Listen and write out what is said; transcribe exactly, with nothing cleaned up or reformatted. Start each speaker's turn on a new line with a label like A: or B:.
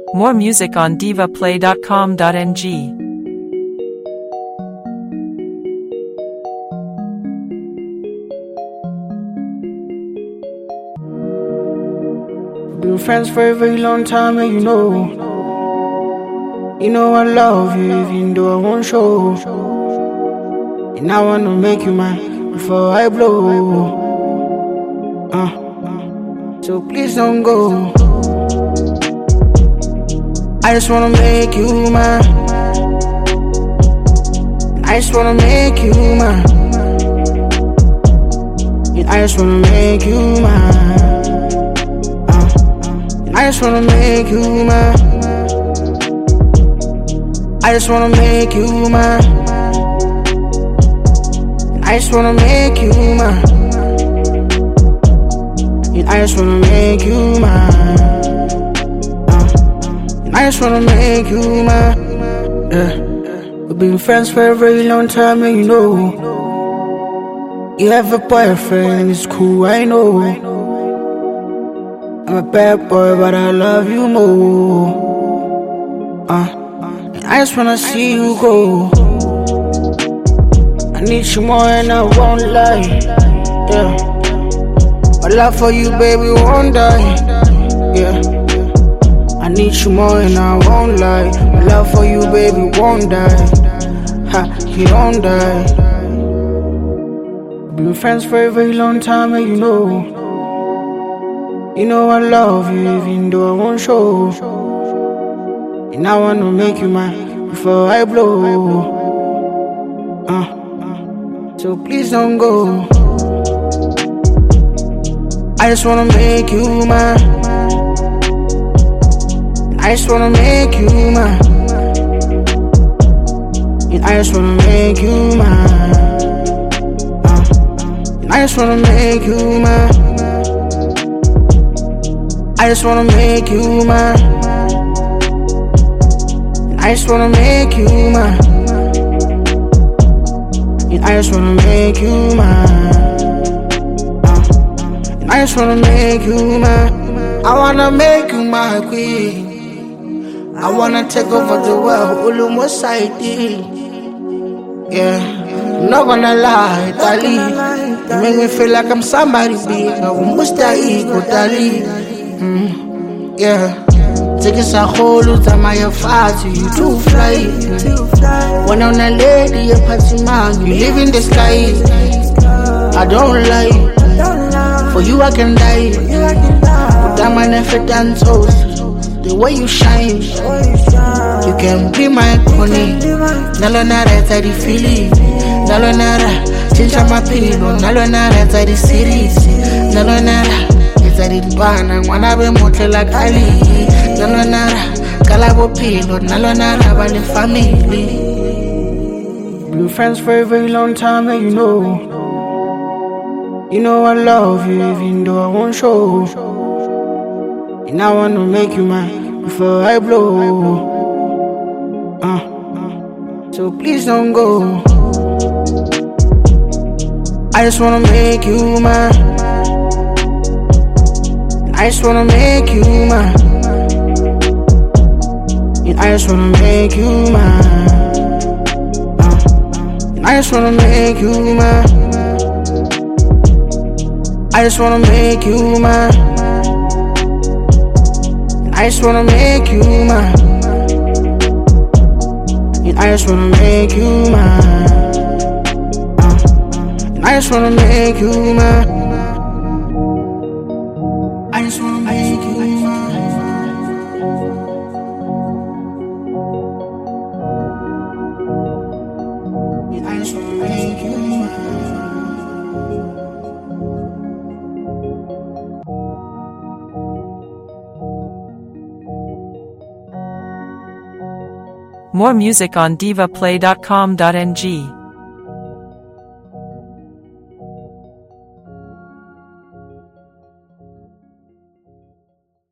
A: More music on diva play dot com dot n g.
B: Been friends for a very long time, and you know, you know I love you, even though I won't show. And I wanna make you mine before I blow. Uh, so please don't go. I just wanna make you mine. I just wanna make you mine. And I just wanna make you mine. I just wanna make you mine. I just wanna make you mine. I just wanna make you mine. And I just wanna make you mine. Uh, I just wanna make you mine. Yeah. We've been friends for a very long time, and you know, you have a boyfriend, it's cool, I know. I'm a bad boy, but I love you more. Uh, and I just wanna see you go. I need you more and I won't lie. Yeah, my love for you, baby, won't die. Yeah, I need you more and I won't lie. My love for you, baby, won't die. Ha, you don't die. Been friends for a very long time, and you know, you know I love you, even though I won't show. And I wanna make you mine before I blow. Uh, so please don't go. I just wanna make you mine. I just wanna make you mine. And I just wanna make you mine. Uh, and I just wanna make you mine. I just wanna make you mine. I just wanna make you mine. And I just wanna make you mine. Uh, and I just wanna make you mine. I wanna make you my queen. I wanna take over the world, almost I did. Yeah, I'm not gonna lie, Dali. You make me feel like I'm somebody big. I almost die, go Dali. Mm, yeah, take us a whole lot of my fast, you too fly. When I'm a lady, a party man, you live in the sky. I don't lie, for you I can die. But I'm an effort and toast, the way you shine. You can be my honey. Nalo nara tadi fili, nalo nara chincha mapilo, nalo nara tadi series, nalo nara. Bana ngwana be motle like Ali. Nalo nara kala bophelo, nalo nara ba le family. Been friends for a very long time, and you know, you know I love you, even though I won't show. And I wanna make you mine before I blow. Uh, so please don't go. I just wanna make you mine. I just wanna make you mine. And I just wanna make you mine. Uh, and I just wanna make you mine. I just wanna make you mine. And I just wanna make you mine. And I just wanna make you mine. Uh, and I just wanna make you mine. I just wanna make you mine. I just wanna make you mine.
A: More music on diva play dot com dot n g.